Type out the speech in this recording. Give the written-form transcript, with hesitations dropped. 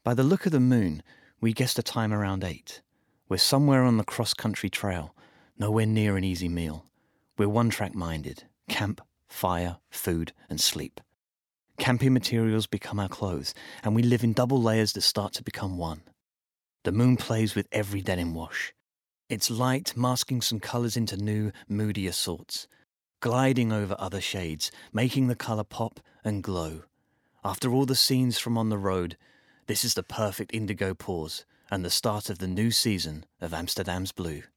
By the look of the moon, we guessed a time around 8. We're somewhere on the cross-country trail, nowhere near an easy meal. We're one-track minded. Camp, fire, food, and sleep. Camping materials become our clothes, and we live in double layers that start to become one. The moon plays with every denim wash. Its light masking some colours into new, moodier sorts, gliding over other shades, making the colour pop and glow. After all the scenes from on the road, this is the perfect indigo pause and the start of the new season of Amsterdam's Blue.